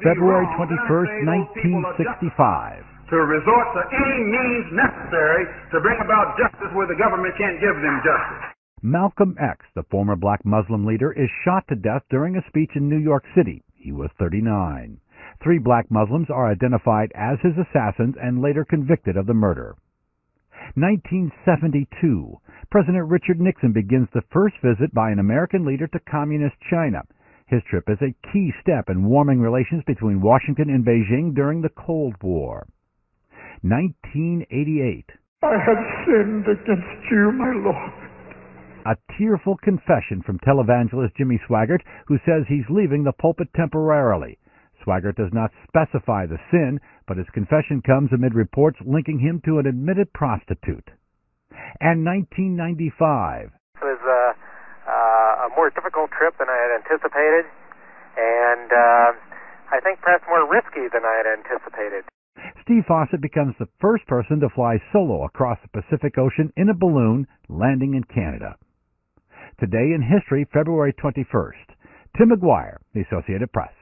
be February wrong 21st, to say those people are 1965. to resort to any means necessary to bring about justice where the government can't give them justice. Malcolm X, the former black Muslim leader, is shot to death during a speech in New York City. He was 39. 3 black Muslims are identified as his assassins and later convicted of the murder. 1972. President Richard Nixon begins the first visit by an American leader to Communist China. His trip is a key step in warming relations between Washington and Beijing during the Cold War. 1988. I have sinned against you, my Lord. A tearful confession from televangelist Jimmy Swaggart, who says he's leaving the pulpit temporarily. Swaggart does not specify the sin, but his confession comes amid reports linking him to an admitted prostitute. And 1995. It was a more difficult trip than I had anticipated, and I think perhaps more risky than I had anticipated. Steve Fawcett becomes the first person to fly solo across the Pacific Ocean in a balloon, landing in Canada. Today in History, February 21st. Tim McGuire, The Associated Press.